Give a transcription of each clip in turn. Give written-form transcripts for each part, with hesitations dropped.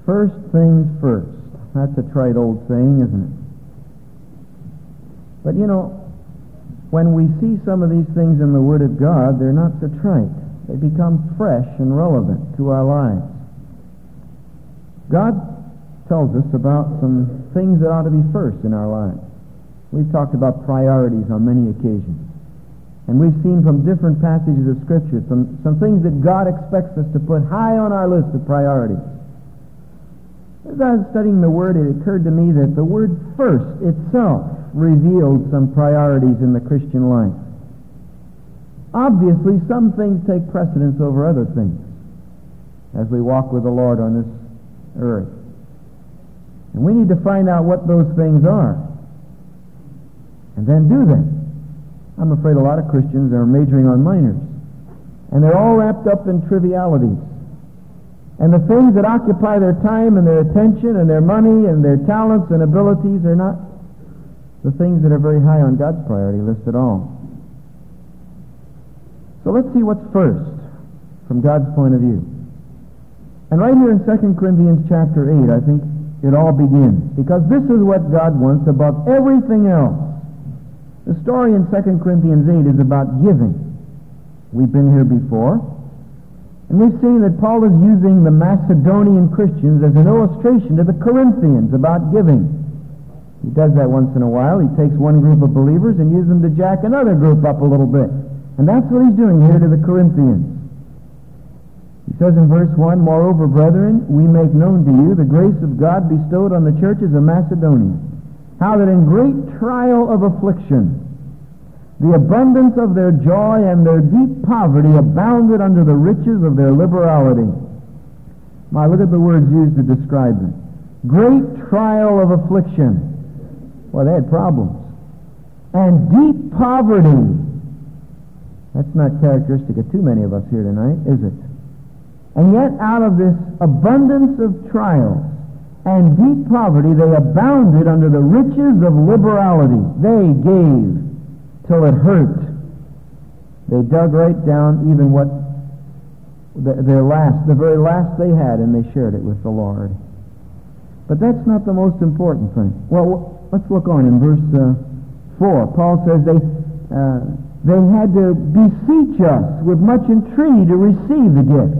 First things first. That's a trite old saying, isn't it? But when we see some of these things in the Word of God, they're not so trite. They become fresh and relevant to our lives. God tells us about some things that ought to be first in our lives. We've talked about priorities on many occasions. And we've seen from different passages of Scripture some things that God expects us to put high on our list of priorities. As I was studying the Word, it occurred to me that the word first itself revealed some priorities in the Christian life. Obviously, some things take precedence over other things as we walk with the Lord on this earth. And we need to find out what those things are and then do them. I'm afraid a lot of Christians are majoring on minors, and they're all wrapped up in trivialities. And the things that occupy their time and their attention and their money and their talents and abilities are not the things that are very high on God's priority list at all. So let's see what's first from God's point of view. And right here in 2 Corinthians chapter 8, I think it all begins, because this is what God wants above everything else. The story in 2 Corinthians 8 is about giving. We've been here before, and we've seen that Paul is using the Macedonian Christians as an illustration to the Corinthians about giving. He does that once in a while. He takes one group of believers and uses them to jack another group up a little bit. And that's what he's doing here to the Corinthians. He says in verse 1, "Moreover, brethren, we make known to you the grace of God bestowed on the churches of Macedonia, how that in great trial of affliction, the abundance of their joy and their deep poverty abounded under the riches of their liberality." Now look at the words used to describe them. Great trial of affliction. Well, they had problems. And deep poverty. That's not characteristic of too many of us here tonight, is it? And yet out of this abundance of trials and deep poverty, they abounded under the riches of liberality. They gave till it hurt. They dug right down even what the very last they had, and they shared it with the Lord. But that's not the most important thing. Well, let's look on in verse 4. Paul says they had to beseech us with much entreaty to receive the gift.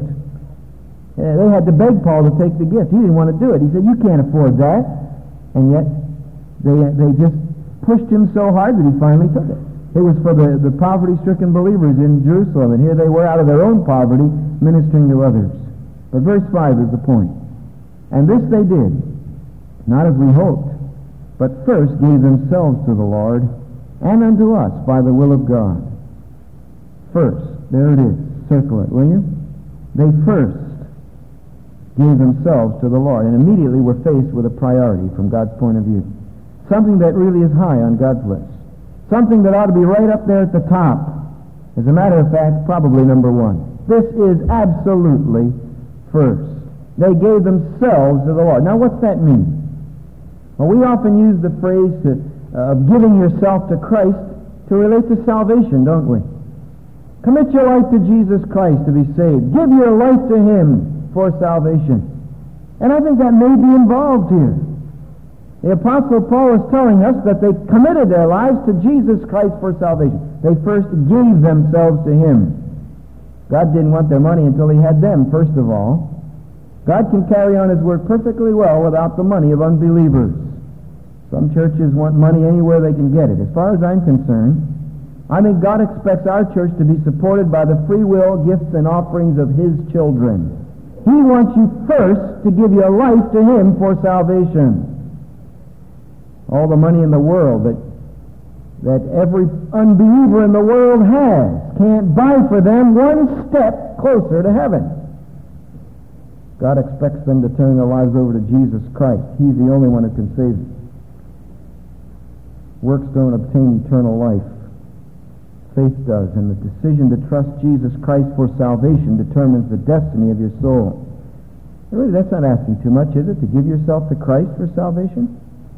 They had to beg Paul to take the gift. He didn't want to do it. He said, "You can't afford that." And yet they just pushed him so hard that he finally took it. It was for the poverty-stricken believers in Jerusalem, and here they were out of their own poverty ministering to others. But verse 5 is the point. "And this they did, not as we hoped, but first gave themselves to the Lord and unto us by the will of God." First, there it is. Circle it, will you? They first gave themselves to the Lord, and immediately were faced with a priority from God's point of view. Something that really is high on God's list. Something that ought to be right up there at the top. As a matter of fact, probably number one. This is absolutely first. They gave themselves to the Lord. Now, what's that mean? Well, we often use the phrase of giving yourself to Christ to relate to salvation, don't we? Commit your life to Jesus Christ to be saved. Give your life to Him for salvation. And I think that may be involved here. The Apostle Paul is telling us that they committed their lives to Jesus Christ for salvation. They first gave themselves to Him. God didn't want their money until He had them, first of all. God can carry on His work perfectly well without the money of unbelievers. Some churches want money anywhere they can get it. As far as I'm concerned, I think God expects our church to be supported by the free will gifts and offerings of His children. He wants you first to give your life to Him for salvation. All the money in the world that every unbeliever in the world has can't buy for them one step closer to heaven. God expects them to turn their lives over to Jesus Christ. He's the only one who can save them. Works don't obtain eternal life. Faith does, and the decision to trust Jesus Christ for salvation determines the destiny of your soul. Really, that's not asking too much, is it, to give yourself to Christ for salvation?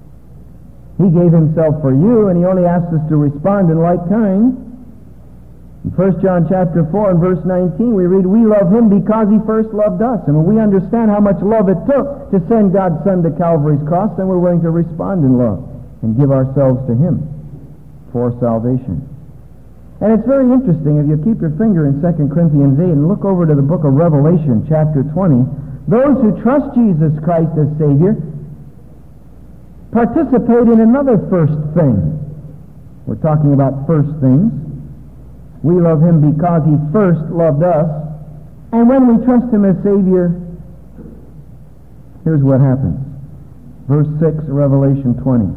He gave Himself for you, and He only asks us to respond in like kind. In 1 John chapter 4 and verse 19, we read, we love him because he first loved us. And when we understand how much love it took to send God's Son to Calvary's cross, then we're willing to respond in love and give ourselves to him for salvation. And it's very interesting, if you keep your finger in 2 Corinthians 8 and look over to the book of Revelation chapter 20, those who trust Jesus Christ as Savior participate in another first thing. We're talking about first things. We love him because he first loved us. And when we trust him as Savior, here's what happens. Verse 6, Revelation 20.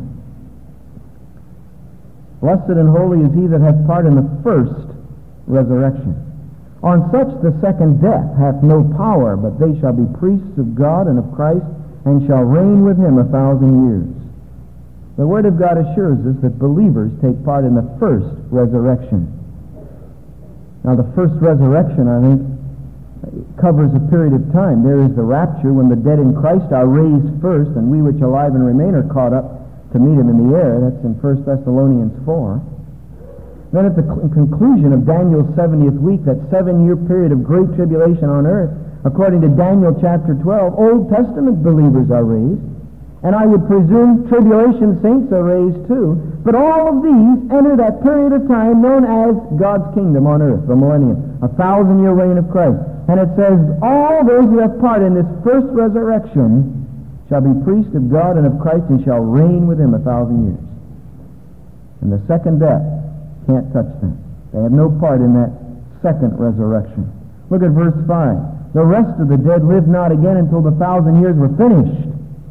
Blessed and holy is he that hath part in the first resurrection. On such the second death hath no power, but they shall be priests of God and of Christ, and shall reign with him 1,000 years. The Word of God assures us that believers take part in the first resurrection. Now, the first resurrection, I think, covers a period of time. There is the rapture, when the dead in Christ are raised first, and we which are alive and remain are caught up to meet him in the air. That's in 1 Thessalonians 4. Then at the conclusion of Daniel's 70th week, that 7-year period of great tribulation on earth, according to Daniel chapter 12, Old Testament believers are raised. And I would presume tribulation saints are raised too. But all of these enter that period of time known as God's kingdom on earth, the millennium, 1,000-year reign of Christ. And it says, all those who have part in this first resurrection shall be priests of God and of Christ, and shall reign with him 1,000 years. And the second death can't touch them. They have no part in that second resurrection. Look at verse 5. The rest of the dead lived not again until the 1,000 years were finished.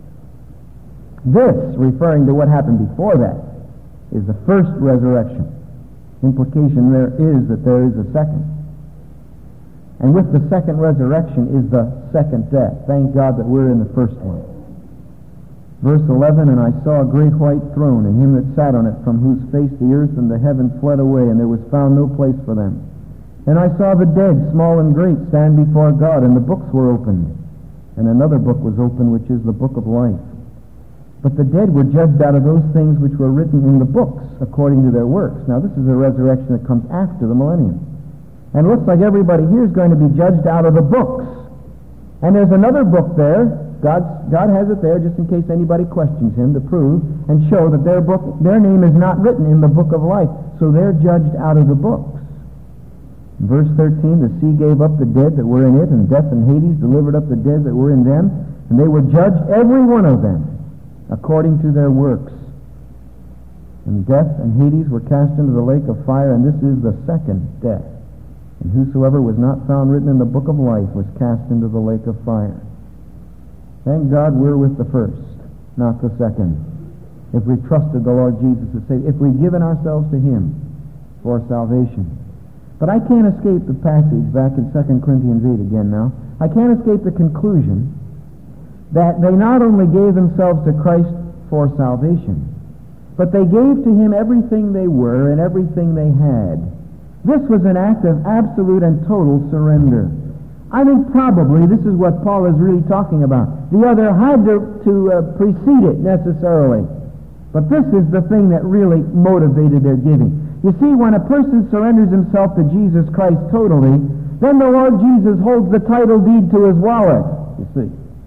This, referring to what happened before that, is the first resurrection. Implication there is that there is a second. And with the second resurrection is the second death. Thank God that we're in the first one. Verse 11, and I saw a great white throne, and him that sat on it, from whose face the earth and the heaven fled away, and there was found no place for them. And I saw the dead, small and great, stand before God, and the books were opened. And another book was opened, which is the book of life. But the dead were judged out of those things which were written in the books, according to their works. Now, this is a resurrection that comes after the millennium. And it looks like everybody here is going to be judged out of the books. And there's another book there. God has it there just in case anybody questions him, to prove and show that their name is not written in the book of life. So they're judged out of the books. In verse 13, the sea gave up the dead that were in it, and death and Hades delivered up the dead that were in them, and they were judged, every one of them, according to their works. And death and Hades were cast into the lake of fire, and this is the second death. And whosoever was not found written in the book of life was cast into the lake of fire. Thank God we're with the first, not the second. If we've trusted the Lord Jesus as Savior, if we've given ourselves to him for salvation. But I can't escape the passage back in 2 Corinthians 8 again now. I can't escape the conclusion that they not only gave themselves to Christ for salvation, but they gave to him everything they were and everything they had. This was an act of absolute and total surrender. I think probably this is what Paul is really talking about. The other had to precede it necessarily. But this is the thing that really motivated their giving. You see, when a person surrenders himself to Jesus Christ totally, then the Lord Jesus holds the title deed to his wallet, you see.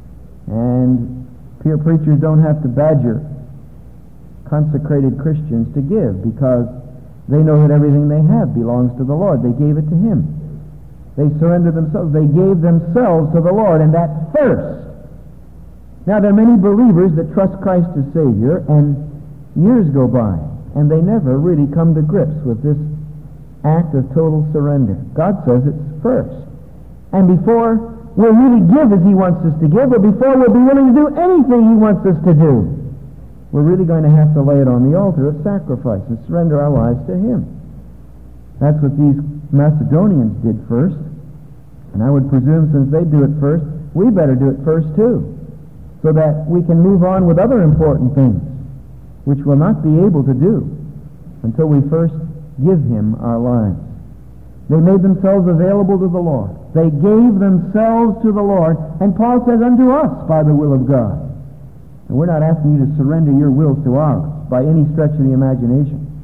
And peer preachers don't have to badger consecrated Christians to give, because they know that everything they have belongs to the Lord. They gave it to him. They surrendered themselves. They gave themselves to the Lord, and that first. Now, there are many believers that trust Christ as Savior, and years go by, and they never really come to grips with this act of total surrender. God says it's first. And before we'll really give as he wants us to give, or before we'll be willing to do anything he wants us to do, we're really going to have to lay it on the altar of sacrifice and surrender our lives to him. That's what these Macedonians did first. And I would presume since they do it first, we better do it first too, so that we can move on with other important things, which we'll not be able to do until we first give him our lives. They made themselves available to the Lord. They gave themselves to the Lord. And Paul says, unto us by the will of God. And we're not asking you to surrender your wills to ours by any stretch of the imagination.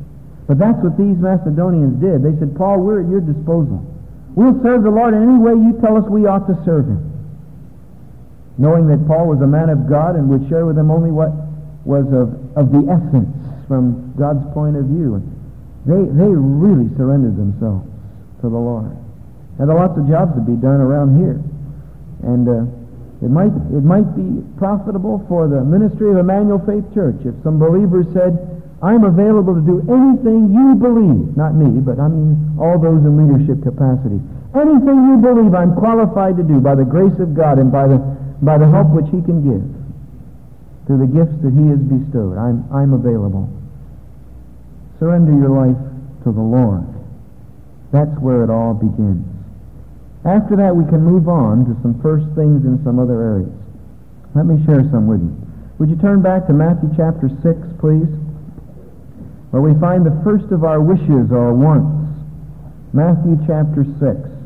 But that's what these Macedonians did. They said, Paul, we're at your disposal. We'll serve the Lord in any way you tell us we ought to serve Him. Knowing that Paul was a man of God and would share with them only what was of the essence from God's point of view. And they really surrendered themselves to the Lord. Now, there are lots of jobs to be done around here. And it might be profitable for the ministry of Emmanuel Faith Church if some believers said, I'm available to do anything you believe. Not me, but I mean all those in leadership capacity. Anything you believe I'm qualified to do by the grace of God and by the help which He can give through the gifts that He has bestowed. I'm available. Surrender your life to the Lord. That's where it all begins. After that, we can move on to some first things in some other areas. Let me share some with you. Would you turn back to Matthew chapter 6, please? Where we find the first of our wishes or wants. Matthew chapter 6.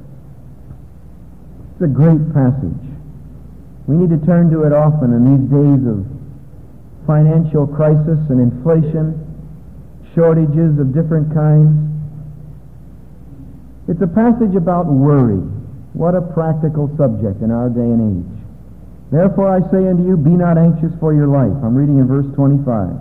It's a great passage. We need to turn to it often in these days of financial crisis and inflation, shortages of different kinds. It's a passage about worry. What a practical subject in our day and age. Therefore I say unto you, be not anxious for your life. I'm reading in verse 25.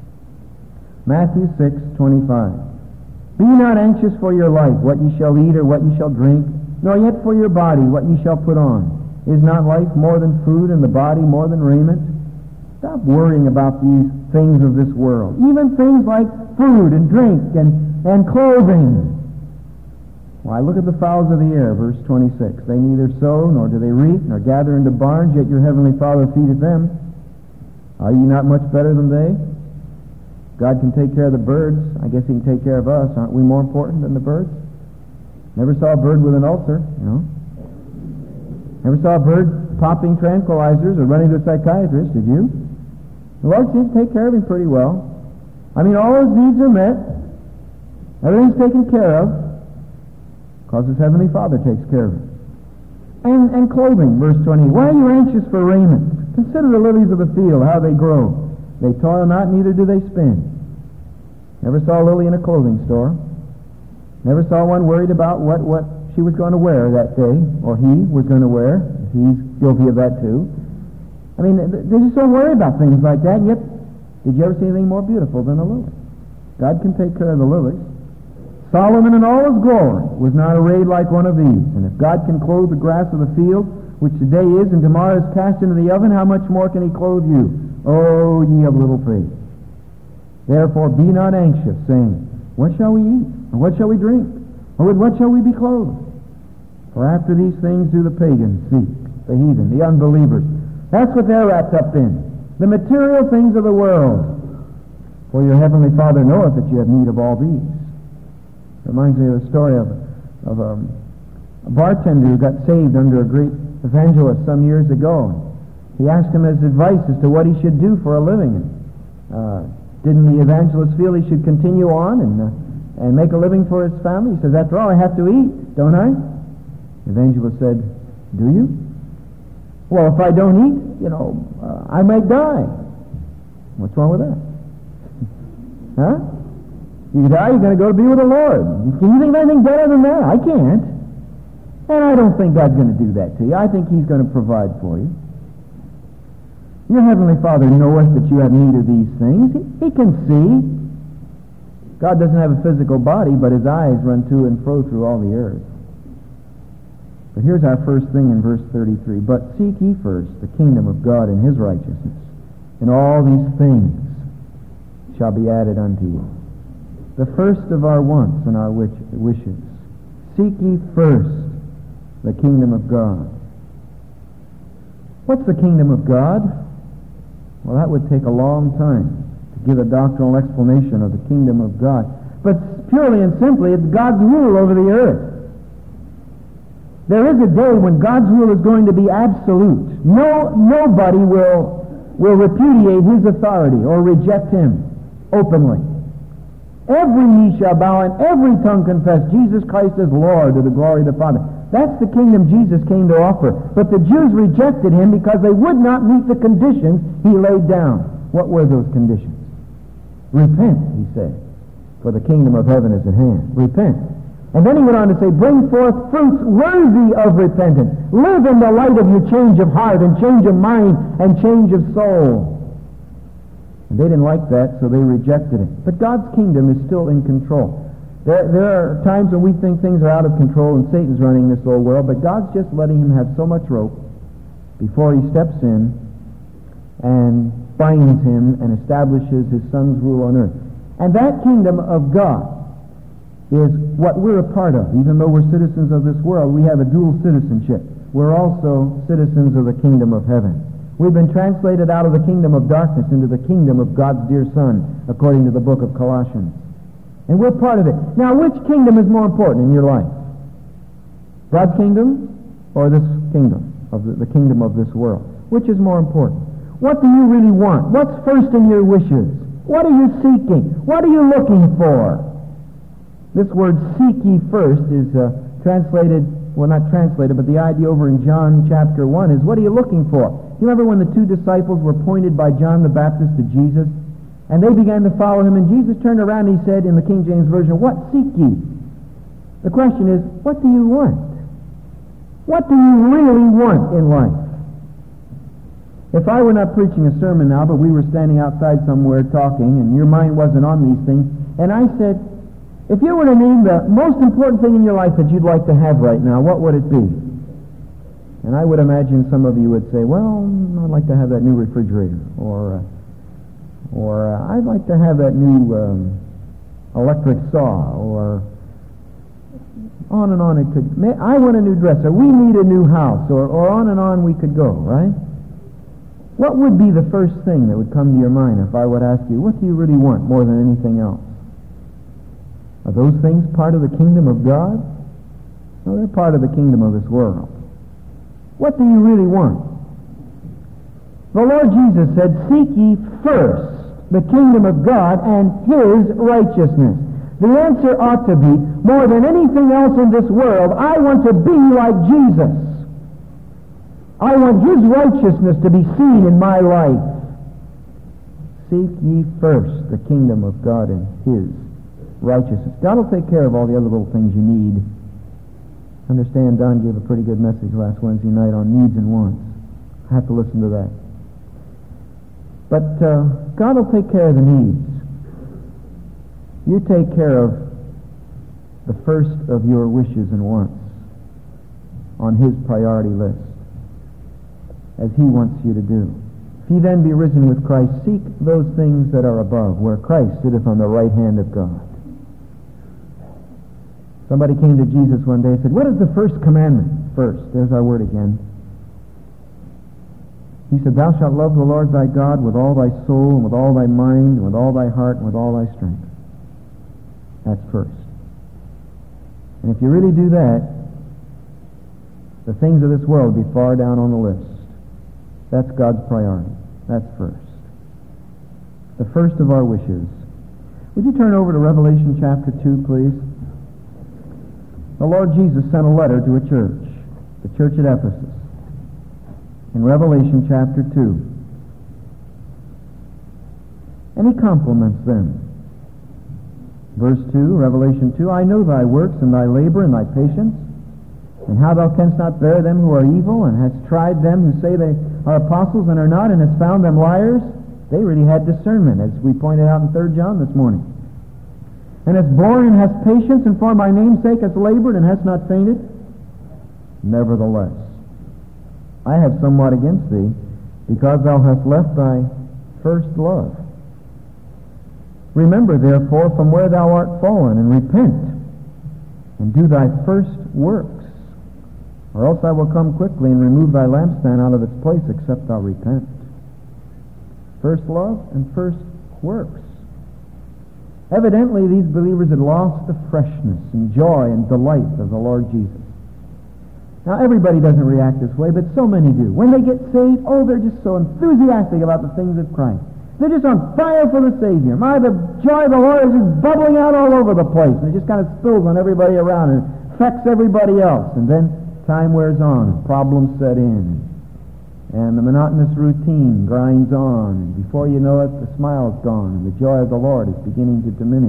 Matthew 6:25. Be not anxious for your life, what ye shall eat or what ye shall drink, nor yet for your body, what ye shall put on. Is not life more than food, and the body more than raiment? Stop worrying about these things of this world. Even things like food and drink and clothing. Why, look at the fowls of the air, verse 26. They neither sow, nor do they reap, nor gather into barns, yet your heavenly Father feedeth them. Are ye not much better than they? God can take care of the birds. I guess He can take care of us. Aren't we more important than the birds? Never saw a bird with an ulcer, you know. Never saw a bird popping tranquilizers or running to a psychiatrist, did you? The Lord seems to take care of him pretty well. I mean, all his needs are met. Everything's taken care of because his Heavenly Father takes care of it. And clothing, verse 20. Why are you anxious for raiment? Consider the lilies of the field, how they grow. They toil not, neither do they spin. Never saw a lily in a clothing store. Never saw one worried about what she was going to wear that day, or he was going to wear. He's guilty of that too. I mean, they just don't worry about things like that, and yet, did you ever see anything more beautiful than a lily? God can take care of the lilies. Solomon in all his glory was not arrayed like one of these. And if God can clothe the grass of the field, which today is and tomorrow is cast into the oven, how much more can He clothe you? O ye of little faith. Therefore be not anxious, saying, what shall we eat? Or what shall we drink? Or with what shall we be clothed? For after these things do the pagans seek, the heathen, the unbelievers. That's what they're wrapped up in. The material things of the world. For your heavenly Father knoweth that you have need of all these. Reminds me of the story of a bartender who got saved under a great evangelist some years ago. He asked him his advice as to what he should do for a living. Didn't the evangelist feel he should continue on and make a living for his family? He says, after all, I have to eat, don't I? The evangelist said, do you? Well, if I don't eat, I might die. What's wrong with that? Huh? You die, you're going to go to be with the Lord. Can you think of anything better than that? I can't. And I don't think God's going to do that to you. I think He's going to provide for you. Your Heavenly Father knoweth that you have need of these things. He can see. God doesn't have a physical body, but His eyes run to and fro through all the earth. But here's our first thing in verse 33. But seek ye first the kingdom of God and His righteousness, and all these things shall be added unto you. The first of our wants and our wishes. Seek ye first the kingdom of God. What's the kingdom of God? Well, that would take a long time to give a doctrinal explanation of the kingdom of God. But purely and simply, it's God's rule over the earth. There is a day when God's rule is going to be absolute. Nobody will repudiate His authority or reject Him openly. Every knee shall bow and every tongue confess Jesus Christ is Lord to the glory of the Father. That's the kingdom Jesus came to offer. But the Jews rejected Him because they would not meet the conditions He laid down. What were those conditions? Repent, He said. for the kingdom of heaven is at hand. Repent. And then he went on to say, bring forth fruits worthy of repentance. Live in the light of your change of heart and change of mind and change of soul. And they didn't like that, so they rejected it. But God's kingdom is still in control. There are times when we think things are out of control and Satan's running this old world, but God's just letting him have so much rope before he steps in and binds him and establishes his Son's rule on earth. And that kingdom of God is what we're a part of. Even though we're citizens of this world, we have a dual citizenship. We're also citizens of the kingdom of heaven. We've been translated out of the kingdom of darkness into the kingdom of God's dear Son, according to the book of Colossians. And we're part of it. Now, which kingdom is more important in your life? God's kingdom or this kingdom, of the kingdom of this world? Which is more important? What do you really want? What's first in your wishes? What are you seeking? What are you looking for? This word, seek ye first, is translated, well, not translated, but the idea over in John chapter 1 is, what are you looking for? You remember when the two disciples were pointed by John the Baptist to Jesus? And they began to follow him, and Jesus turned around and he said in the King James Version, what seek ye? The question is, what do you want? What do you really want in life? If I were not preaching a sermon now, but we were standing outside somewhere talking, and your mind wasn't on these things, and I said, if you were to name the most important thing in your life that you'd like to have right now, what would it be? And I would imagine some of you would say, well, I'd like to have that new refrigerator, or I'd like to have that new electric saw, or on and on it could. I want a new dresser. We need a new house, or on and on we could go, right? What would be the first thing that would come to your mind if I would ask you, what do you really want more than anything else? Are those things part of the kingdom of God? No, they're part of the kingdom of this world. What do you really want? The Lord Jesus said, seek ye first the kingdom of God and His righteousness. The answer ought to be, more than anything else in this world, I want to be like Jesus. I want His righteousness to be seen in my life. Seek ye first the kingdom of God and His righteousness. God will take care of all the other little things you need. Understand, Don gave a pretty good message last Wednesday night on needs and wants. I have to listen to that. But God will take care of the needs. You take care of the first of your wishes and wants on His priority list, as He wants you to do. If ye then be risen with Christ, seek those things that are above, where Christ sitteth on the right hand of God. Somebody came to Jesus one day and said, what is the first commandment? First. There's our word again. He said, thou shalt love the Lord thy God with all thy soul, and with all thy mind, and with all thy heart, and with all thy strength. That's first. And if you really do that, the things of this world will be far down on the list. That's God's priority. That's first. The first of our wishes. Would you turn over to Revelation chapter 2, please? The Lord Jesus sent a letter to a church, the church at Ephesus, in Revelation chapter 2. And He compliments them. Verse 2, Revelation 2, I know thy works and thy labor and thy patience, and how thou canst not bear them who are evil, and hast tried them who say they are apostles and are not, and hast found them liars. They really had discernment, as we pointed out in 3 John this morning. And hast borne and hast patience, and for my name's sake hast labored and hast not fainted. Nevertheless, I have somewhat against thee, because thou hast left thy first love. Remember, therefore, from where thou art fallen, and repent, and do thy first works, or else I will come quickly and remove thy lampstand out of its place, except thou repent. First love and first works. Evidently, these believers had lost the freshness and joy and delight of the Lord Jesus. Now, everybody doesn't react this way, but so many do. When they get saved, they're just so enthusiastic about the things of Christ. They're just on fire for the Savior. The joy of the Lord is just bubbling out all over the place, and it just kind of spills on everybody around and affects everybody else. And then time wears on, and problems set in, and the monotonous routine grinds on, and before you know it, the smile's gone, and the joy of the Lord is beginning to diminish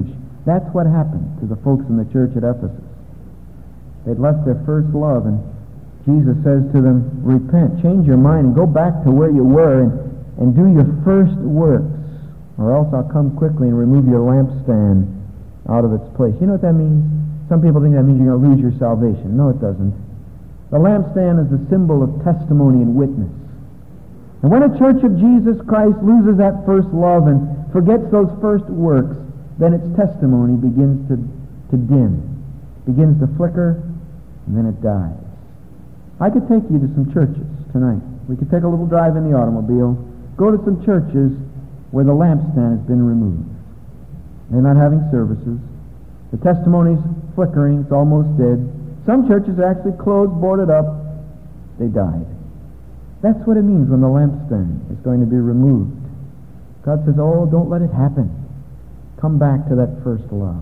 That's what happened to the folks in the church at Ephesus. They'd left their first love, and Jesus says to them, repent, change your mind, and go back to where you were and do your first works, or else I'll come quickly and remove your lampstand out of its place. You know what that means? Some people think that means you're going to lose your salvation. No, it doesn't. The lampstand is a symbol of testimony and witness. And when a church of Jesus Christ loses that first love and forgets those first works, then its testimony begins to dim, begins to flicker, and then it dies. I could take you to some churches tonight. We could take a little drive in the automobile, go to some churches where the lampstand has been removed. They're not having services. The testimony's flickering. It's almost dead. Some churches are actually closed, boarded up. They died. That's what it means when the lampstand is going to be removed. God says, oh, don't let it happen. Come back to that first love.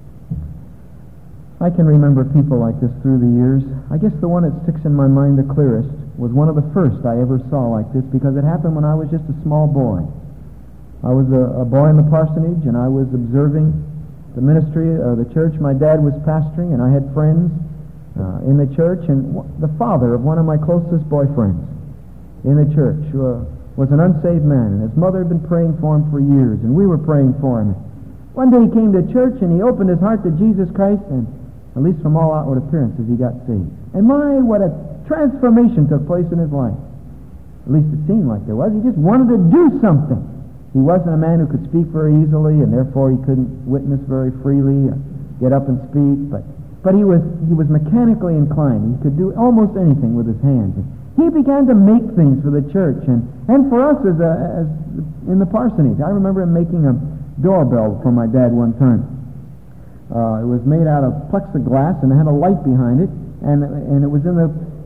I can remember people like this through the years. I guess the one that sticks in my mind the clearest was one of the first I ever saw like this, because it happened when I was just a small boy. I was a boy in the parsonage, and I was observing the ministry of the church my dad was pastoring, and I had friends in the church, and the father of one of my closest boyfriends in the church was an unsaved man, and his mother had been praying for him for years, and we were praying for him. One day he came to church, and he opened his heart to Jesus Christ, and at least from all outward appearances, he got saved. And my, what a transformation took place in his life. At least it seemed like there was. He just wanted to do something. He wasn't a man who could speak very easily, and therefore he couldn't witness very freely or get up and speak, but he was mechanically inclined. He could do almost anything with his hands. And he began to make things for the church, and for us as in the parsonage. I remember him making a doorbell for my dad one time. It was made out of plexiglass, and it had a light behind it, and it was in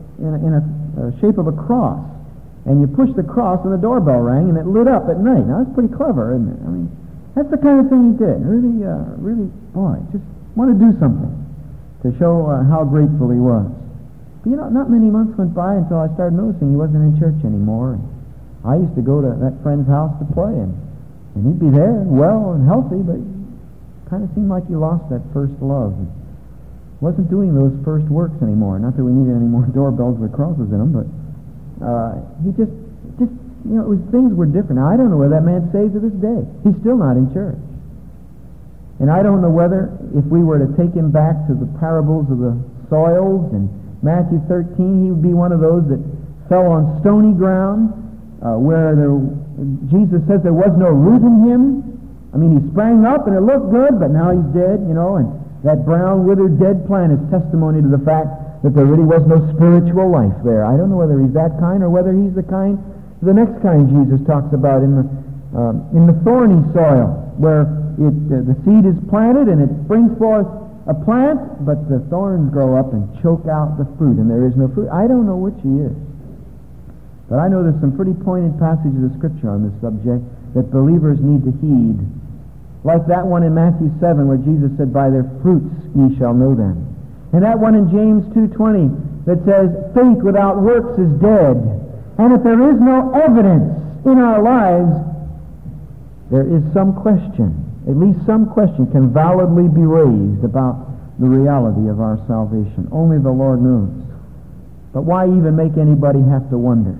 a shape of a cross. And you pushed the cross, and the doorbell rang, and it lit up at night. Now, that's pretty clever, isn't it? I mean, that's the kind of thing he did. Really, boy, just want to do something to show how grateful he was. But, you know, not many months went by until I started noticing he wasn't in church anymore. And I used to go to that friend's house to play, and he'd be there, well and healthy, but kind of seemed like he lost that first love. And wasn't doing those first works anymore. Not that we needed any more doorbells with crosses in them, but he just, you know, things were different. Now, I don't know whether that man's saved to this day. He's still not in church. And I don't know whether, if we were to take him back to the parables of the soils in Matthew 13, he would be one of those that fell on stony ground, where Jesus says there was no root in him. I mean, he sprang up and it looked good, but now he's dead, you know, and that brown, withered, dead plant is testimony to the fact that there really was no spiritual life there. I don't know whether he's that kind or whether he's the next kind Jesus talks about in the thorny soil, where the seed is planted and it brings forth a plant, but the thorns grow up and choke out the fruit, and there is no fruit. I don't know which he is. But I know there's some pretty pointed passages of Scripture on this subject that believers need to heed. Like that one in Matthew 7 where Jesus said, by their fruits ye shall know them. And that one in James 2:20 that says, faith without works is dead. And if there is no evidence in our lives, there is some question, at least some question can validly be raised about the reality of our salvation. Only the Lord knows. But why even make anybody have to wonder?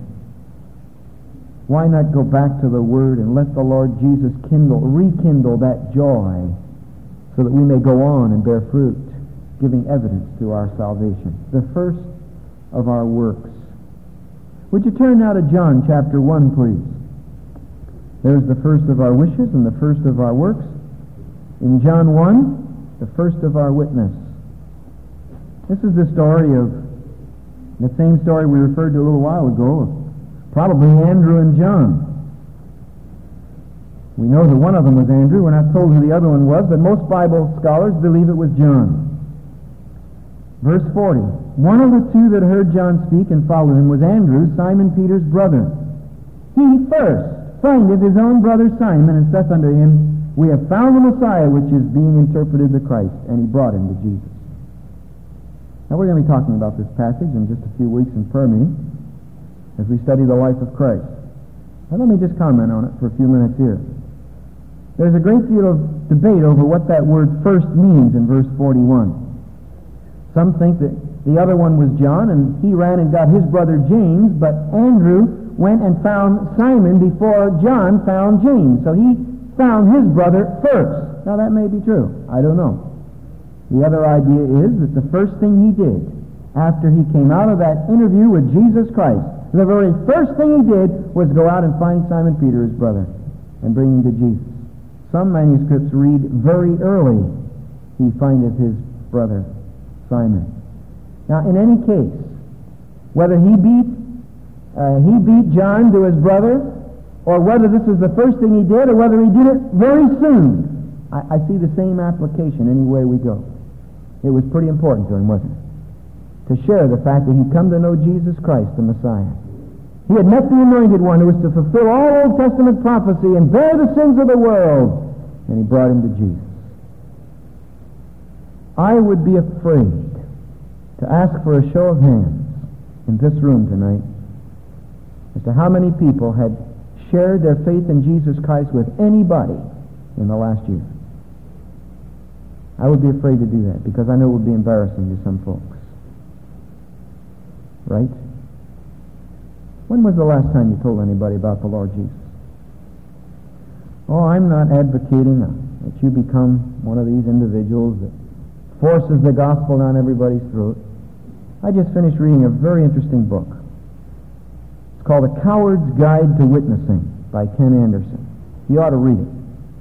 Why not go back to the Word and let the Lord Jesus rekindle that joy so that we may go on and bear fruit, giving evidence to our salvation, the first of our works. Would you turn now to John chapter 1, please? There's the first of our wishes and the first of our works. In John 1, the first of our witness. This is the story of the same story we referred to a little while ago, of probably Andrew and John. We know that one of them was Andrew. We're not told who the other one was, but most Bible scholars believe it was John. Verse 40. One of the two that heard John speak and followed him was Andrew, Simon Peter's brother. He first findeth his own brother Simon, and saith unto him, we have found the Messiah, which is being interpreted the Christ. And he brought him to Jesus. Now we're going to be talking about this passage in just a few weeks in prayer meeting as we study the life of Christ. Now let me just comment on it for a few minutes here. There's a great deal of debate over what that word first means in verse 41. Some think that the other one was John, and he ran and got his brother James, but Andrew went and found Simon before John found James. So he found his brother first. Now that may be true. I don't know. The other idea is that the first thing he did after he came out of that interview with Jesus Christ, the very first thing he did was go out and find Simon Peter, his brother, and bring him to Jesus. Some manuscripts read, very early he findeth his brother Simon. Now, in any case, whether he beat John to his brother, or whether this is the first thing he did, or whether he did it very soon, I see the same application any way we go. It was pretty important to him, wasn't it? To share the fact that he'd come to know Jesus Christ, the Messiah. He had met the Anointed One who was to fulfill all Old Testament prophecy and bear the sins of the world, and he brought him to Jesus. I would be afraid to ask for a show of hands in this room tonight as to how many people had shared their faith in Jesus Christ with anybody in the last year. I would be afraid to do that because I know it would be embarrassing to some folks. Right? When was the last time you told anybody about the Lord Jesus? Oh, I'm not advocating that you become one of these individuals that forces the gospel down everybody's throat. I just finished reading a very interesting book. It's called A Coward's Guide to Witnessing by Ken Anderson. You ought to read it.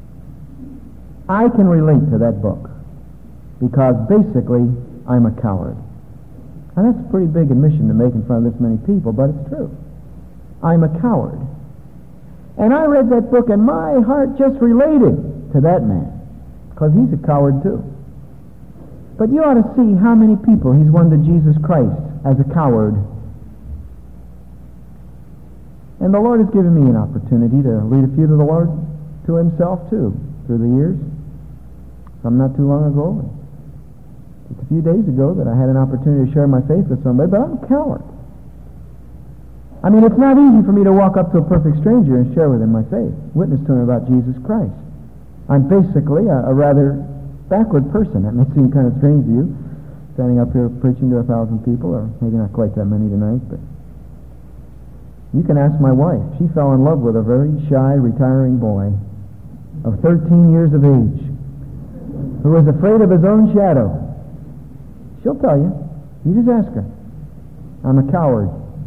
I can relate to that book because basically I'm a coward. And that's a pretty big admission to make in front of this many people, but it's true. I'm a coward. And I read that book and my heart just related to that man because he's a coward too. But you ought to see how many people he's won to Jesus Christ as a coward. And the Lord has given me an opportunity to lead a few to the Lord, to himself too, through the years. Some not too long ago. Just a few days ago that I had an opportunity to share my faith with somebody, but I'm a coward. I mean, it's not easy for me to walk up to a perfect stranger and share with him my faith, witness to him about Jesus Christ. I'm basically a rather backward person. That may seem kind of strange to you, standing up here preaching to 1,000 people, or maybe not quite that many tonight, but you can ask my wife. She fell in love with a very shy, retiring boy of 13 years of age who was afraid of his own shadow. She'll tell you. You just ask her. I'm a coward.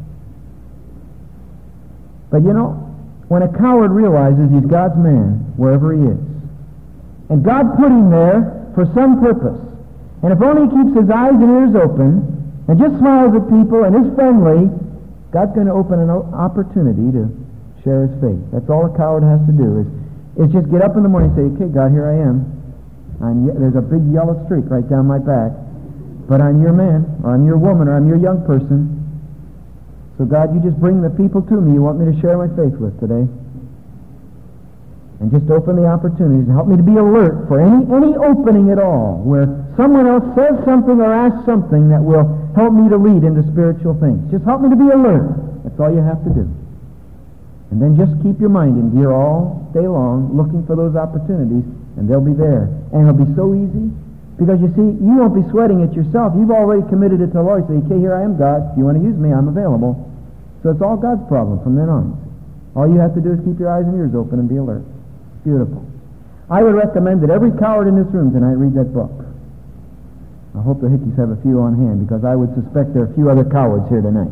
But you know, when a coward realizes he's God's man, wherever he is, and God put him there for some purpose, and if only he keeps his eyes and ears open, and just smiles at people, and is friendly, God's going to open an opportunity to share his faith. That's all a coward has to do, is just get up in the morning and say, okay, God, here I am. There's a big yellow streak right down my back, but I'm your man, or I'm your woman, or I'm your young person. So God, you just bring the people to me you want me to share my faith with today. And just open the opportunities and help me to be alert for any opening at all where someone else says something or asks something that will help me to lead into spiritual things. Just help me to be alert. That's all you have to do. And then just keep your mind in gear all day long looking for those opportunities, and they'll be there. And it'll be so easy because, you see, you won't be sweating it yourself. You've already committed it to the Lord. You say, okay, here I am, God. If you want to use me, I'm available. So it's all God's problem from then on. All you have to do is keep your eyes and ears open and be alert. Beautiful. I would recommend that every coward in this room tonight read that book. I hope the Hickeys have a few on hand because I would suspect there are a few other cowards here tonight.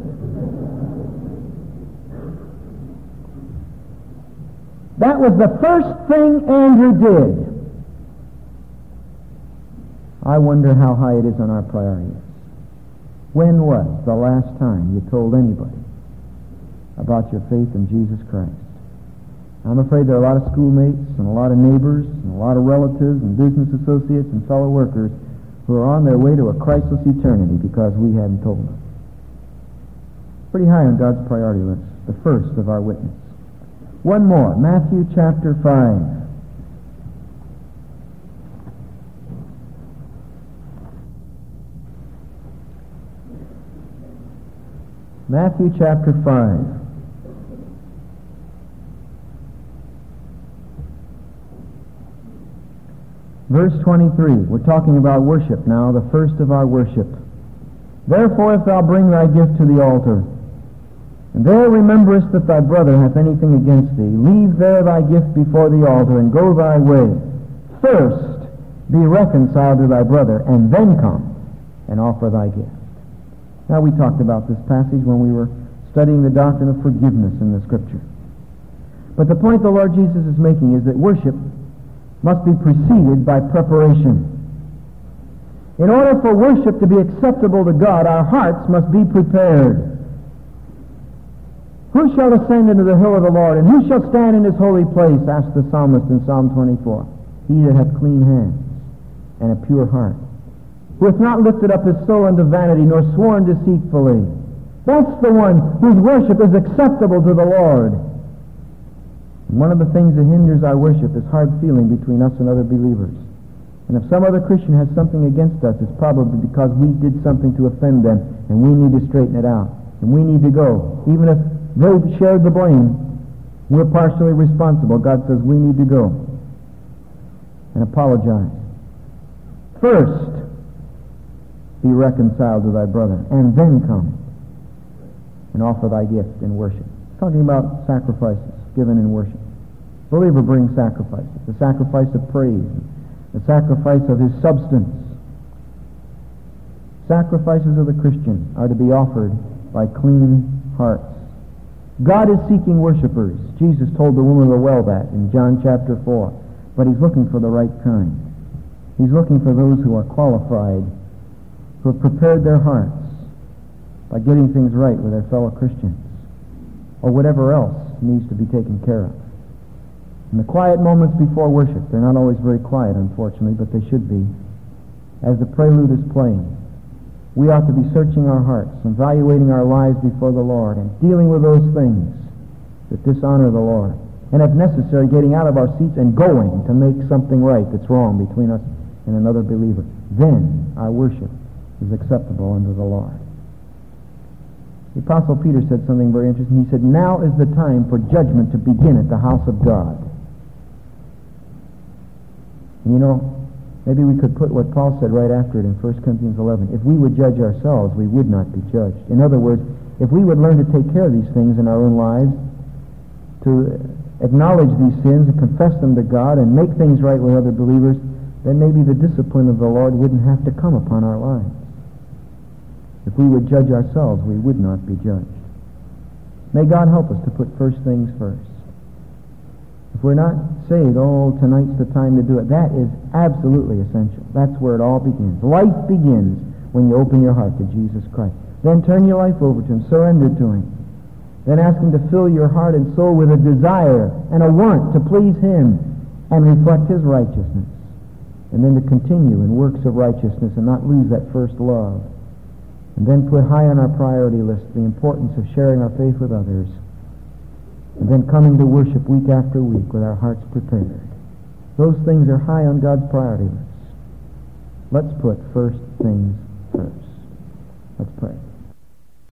That was the first thing Andrew did. I wonder how high it is on our priority list. When was the last time you told anybody about your faith in Jesus Christ? I'm afraid there are a lot of schoolmates and a lot of neighbors and a lot of relatives and business associates and fellow workers who are on their way to a Christless eternity because we hadn't told them. Pretty high on God's priority list, the first of our witness. One more, Matthew chapter 5. Matthew chapter 5. Verse 23, we're talking about worship now, the first of our worship. Therefore, if thou bring thy gift to the altar, and there rememberest that thy brother hath anything against thee, leave there thy gift before the altar, and go thy way. First be reconciled to thy brother, and then come and offer thy gift. Now, we talked about this passage when we were studying the doctrine of forgiveness in the Scripture. But the point the Lord Jesus is making is that worship must be preceded by preparation. In order for worship to be acceptable to God, our hearts must be prepared. Who shall ascend into the hill of the Lord, and who shall stand in his holy place? Asked the psalmist in Psalm 24. He that hath clean hands and a pure heart, who hath not lifted up his soul unto vanity, nor sworn deceitfully. That's the one whose worship is acceptable to the Lord. And one of the things that hinders our worship is hard feeling between us and other believers. And if some other Christian has something against us, it's probably because we did something to offend them, and we need to straighten it out. And we need to go. Even if they've shared the blame, we're partially responsible. God says we need to go and apologize. First, be reconciled to thy brother, and then come and offer thy gift in worship. It's talking about sacrifices given in worship. The believer brings sacrifices, the sacrifice of praise, the sacrifice of his substance. Sacrifices of the Christian are to be offered by clean hearts. God is seeking worshipers. Jesus told the woman of the well that in John chapter 4. But he's looking for the right kind. He's looking for those who are qualified, who have prepared their hearts by getting things right with their fellow Christians, or whatever else needs to be taken care of. In the quiet moments before worship, they're not always very quiet, unfortunately, but they should be. As the prelude is playing, we ought to be searching our hearts, evaluating our lives before the Lord, and dealing with those things that dishonor the Lord. And if necessary, getting out of our seats and going to make something right that's wrong between us and another believer. Then our worship is acceptable unto the Lord. The Apostle Peter said something very interesting. He said, now is the time for judgment to begin at the house of God. And you know, maybe we could put what Paul said right after it in 1 Corinthians 11. If we would judge ourselves, we would not be judged. In other words, if we would learn to take care of these things in our own lives, to acknowledge these sins and confess them to God and make things right with other believers, then maybe the discipline of the Lord wouldn't have to come upon our lives. If we would judge ourselves, we would not be judged. May God help us to put first things first. If we're not saved, tonight's the time to do it. That is absolutely essential. That's where it all begins. Life begins when you open your heart to Jesus Christ. Then turn your life over to Him, surrender to Him. Then ask Him to fill your heart and soul with a desire and a want to please Him and reflect His righteousness. And then to continue in works of righteousness and not lose that first love. And then put high on our priority list the importance of sharing our faith with others. And then coming to worship week after week with our hearts prepared. Those things are high on God's priority list. Let's put first things first. Let's pray.